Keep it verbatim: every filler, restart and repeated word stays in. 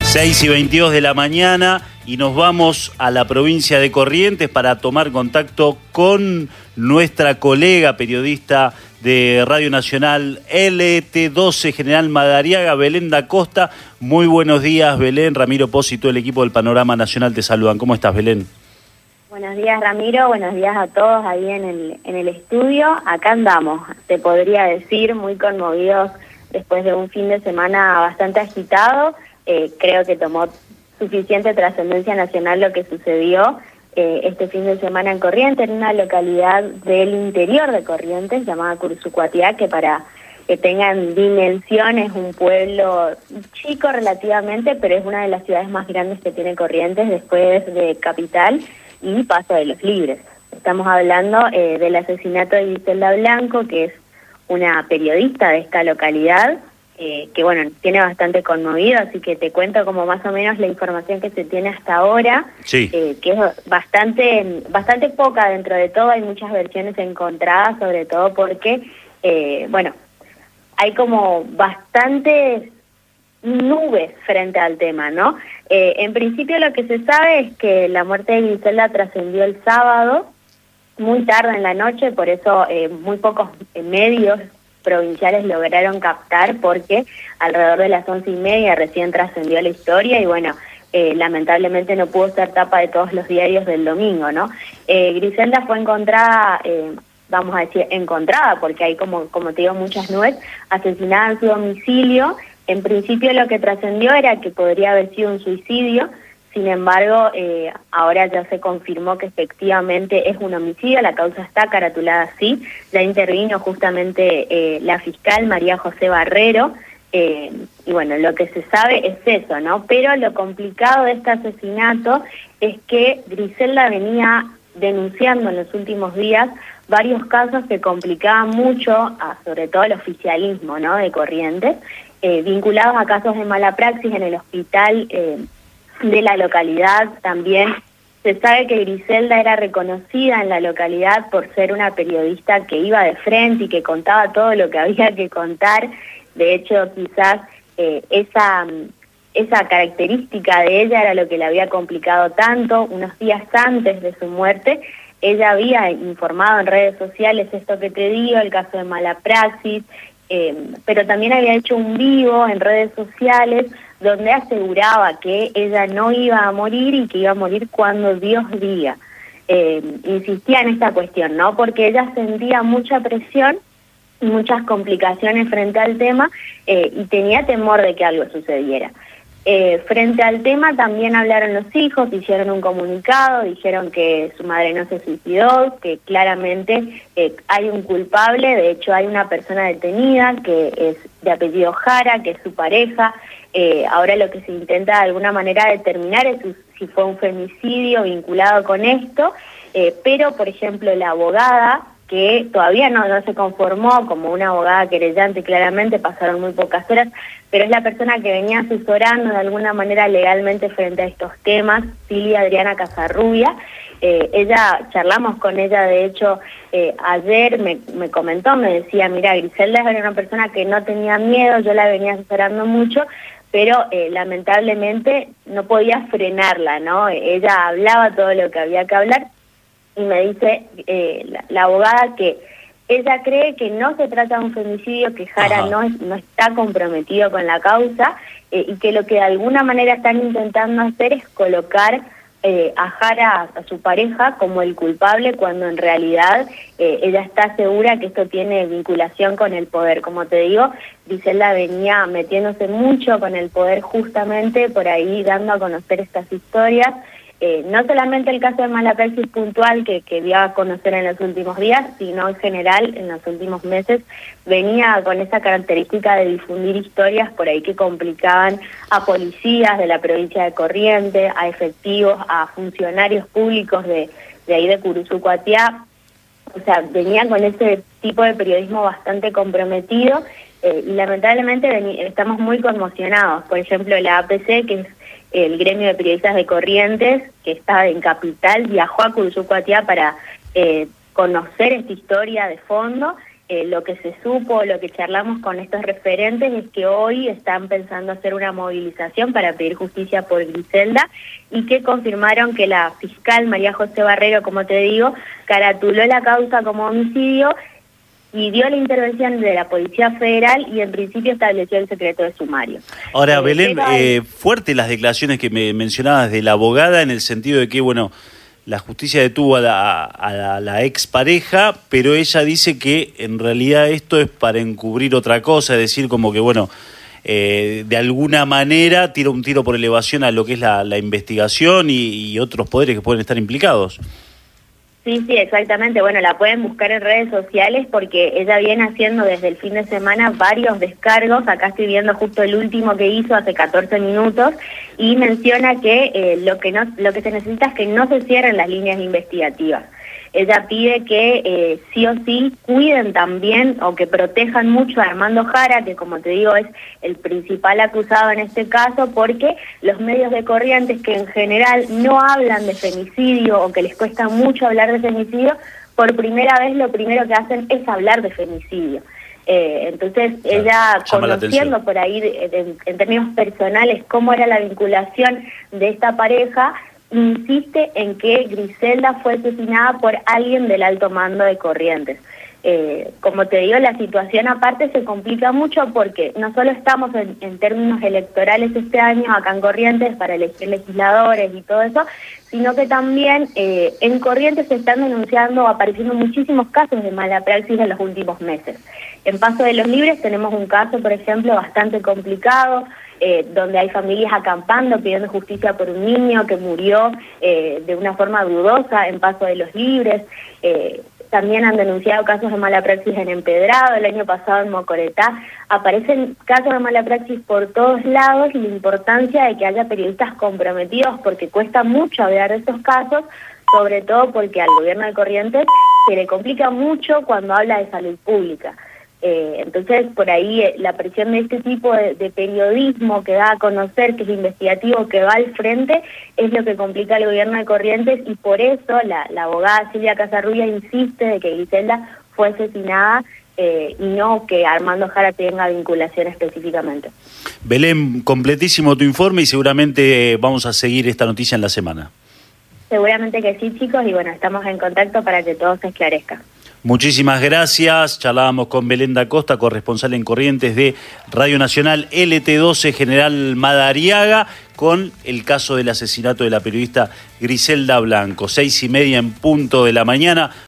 seis y veintidós de la mañana y nos vamos a la provincia de Corrientes para tomar contacto con nuestra colega periodista de Radio Nacional L T doce, General Madariaga, Belén da Costa. Muy buenos días, Belén. Ramiro Pozzi y todo el equipo del Panorama Nacional te saludan. ¿Cómo estás, Belén? Buenos días, Ramiro. Buenos días a todos ahí en el, en el estudio. Acá andamos, te podría decir, muy conmovidos después de un fin de semana bastante agitado. Eh, creo que tomó suficiente trascendencia nacional lo que sucedió eh, este fin de semana en Corrientes, en una localidad del interior de Corrientes llamada Cursucuatiá, que para que tengan dimensiones, un pueblo chico relativamente, pero es una de las ciudades más grandes que tiene Corrientes después de Capital y Paso de los Libres. Estamos hablando eh, del asesinato de Griselda Blanco, que es una periodista de esta localidad, eh, que bueno, tiene bastante conmovido, así que te cuento como más o menos la información que se tiene hasta ahora, sí. eh, que es bastante, bastante poca dentro de todo. Hay muchas versiones encontradas, sobre todo porque, eh, bueno, hay como bastantes nubes frente al tema, ¿no? Eh, en principio lo que se sabe es que la muerte de Griselda trascendió el sábado, muy tarde en la noche, por eso eh, muy pocos eh, medios provinciales lograron captar, porque alrededor de las once y media recién trascendió la historia y bueno, eh, lamentablemente no pudo ser tapa de todos los diarios del domingo, ¿no? Eh, Griselda fue encontrada, eh, vamos a decir encontrada, porque hay como, como te digo muchas nubes, asesinada en su domicilio. En principio lo que trascendió era que podría haber sido un suicidio. Sin embargo, eh, ahora ya se confirmó que efectivamente es un homicidio, la causa está caratulada así, ya intervino justamente eh, la fiscal María José Barrero, eh, y bueno, lo que se sabe es eso, ¿no? Pero lo complicado de este asesinato es que Griselda venía denunciando en los últimos días varios casos que complicaban mucho, a, sobre todo el oficialismo, ¿no?, de Corrientes, eh, vinculados a casos de mala praxis en el hospital eh, de la localidad. También se sabe que Griselda era reconocida en la localidad por ser una periodista que iba de frente y que contaba todo lo que había que contar. De hecho, quizás eh, esa, esa característica de ella era lo que le había complicado tanto. Unos días antes de su muerte, ella había informado en redes sociales esto que te digo, el caso de mala praxis, eh, pero también había hecho un vivo en redes sociales donde aseguraba que ella no iba a morir y que iba a morir cuando Dios diga. Eh, insistía en esta cuestión, ¿no? Porque ella sentía mucha presión y muchas complicaciones frente al tema eh, y tenía temor de que algo sucediera. Eh, frente al tema también hablaron los hijos, hicieron un comunicado, dijeron que su madre no se suicidó, que claramente eh, hay un culpable. De hecho hay una persona detenida que es de apellido Jara, que es su pareja. Eh, ahora lo que se intenta de alguna manera determinar es si fue un femicidio vinculado con esto, eh, pero por ejemplo la abogada, que todavía no, no se conformó como una abogada querellante, claramente pasaron muy pocas horas, pero es la persona que venía asesorando de alguna manera legalmente frente a estos temas, Silvia Adriana Casarrubia. Eh, ella, charlamos con ella, de hecho, eh, ayer me, me comentó, me decía, mira, Griselda era una persona que no tenía miedo, yo la venía asesorando mucho, pero eh, lamentablemente no podía frenarla, ¿no? Ella hablaba todo lo que había que hablar, y me dice eh, la, la abogada que ella cree que no se trata de un femicidio, que Jara no, es, no está comprometido con la causa, eh, y que lo que de alguna manera están intentando hacer es colocar eh, a Jara, a su pareja, como el culpable, cuando en realidad eh, ella está segura que esto tiene vinculación con el poder. Como te digo, Griselda venía metiéndose mucho con el poder, justamente por ahí dando a conocer estas historias. Eh, no solamente el caso de mala praxis puntual que, que dio a conocer en los últimos días, sino en general en los últimos meses venía con esa característica de difundir historias por ahí que complicaban a policías de la provincia de Corrientes, a efectivos, a funcionarios públicos de, de ahí de Cursucuatiá. O sea, venía con ese tipo de periodismo bastante comprometido eh, y lamentablemente estamos muy conmocionados. Por ejemplo, la A P C, que es el gremio de periodistas de Corrientes, que está en Capital, viajó a Cursucuatiá para eh, conocer esta historia de fondo, eh, lo que se supo, lo que charlamos con estos referentes es que hoy están pensando hacer una movilización para pedir justicia por Griselda y que confirmaron que la fiscal María José Barrero, como te digo, caratuló la causa como homicidio y dio la intervención de la Policía Federal y en principio estableció el secreto de sumario. Ahora, Eh, Belén, pero... eh, fuerte las declaraciones que me mencionabas de la abogada en el sentido de que, bueno, la justicia detuvo a la, a la, a la expareja, pero ella dice que en realidad esto es para encubrir otra cosa, es decir, como que, bueno, eh, de alguna manera tira un tiro por elevación a lo que es la, la investigación y, y otros poderes que pueden estar implicados. Sí, sí, exactamente. Bueno, la pueden buscar en redes sociales porque ella viene haciendo desde el fin de semana varios descargos. Acá estoy viendo justo el último que hizo hace catorce minutos y menciona que eh, lo que no, lo que se necesita es que no se cierren las líneas investigativas. Ella pide que eh, sí o sí cuiden también o que protejan mucho a Armando Jara, que como te digo es el principal acusado en este caso, porque los medios de Corrientes que en general no hablan de femicidio o que les cuesta mucho hablar de femicidio, por primera vez lo primero que hacen es hablar de femicidio. Eh, entonces claro, ella conociendo por ahí de, de, en términos personales cómo era la vinculación de esta pareja, insiste en que Griselda fue asesinada por alguien del alto mando de Corrientes. Eh, como te digo, la situación aparte se complica mucho porque no solo estamos en, en términos electorales este año acá en Corrientes para elegir legisladores y todo eso, sino que también eh, en Corrientes se están denunciando o apareciendo muchísimos casos de mala praxis en los últimos meses. En Paso de los Libres tenemos un caso, por ejemplo, bastante complicado, Eh, donde hay familias acampando pidiendo justicia por un niño que murió eh, de una forma dudosa en Paso de los Libres. Eh, también han denunciado casos de mala praxis en Empedrado, el año pasado en Mocoretá. Aparecen casos de mala praxis por todos lados y la importancia de que haya periodistas comprometidos porque cuesta mucho hablar de estos casos, sobre todo porque al gobierno de Corrientes se le complica mucho cuando habla de salud pública. Eh, entonces, por ahí eh, la presión de este tipo de, de periodismo que da a conocer, que es investigativo, que va al frente, es lo que complica al gobierno de Corrientes y por eso la, la abogada Silvia Casarrubia insiste de que Griselda fue asesinada eh, y no que Armando Jara tenga vinculación específicamente. Belén, completísimo tu informe y seguramente vamos a seguir esta noticia en la semana. Seguramente que sí, chicos, y bueno, estamos en contacto para que todo se esclarezca. Muchísimas gracias. Charlábamos con Belén da Costa, corresponsal en Corrientes de Radio Nacional L T doce General Madariaga, con el caso del asesinato de la periodista Griselda Blanco. Seis y media en punto de la mañana.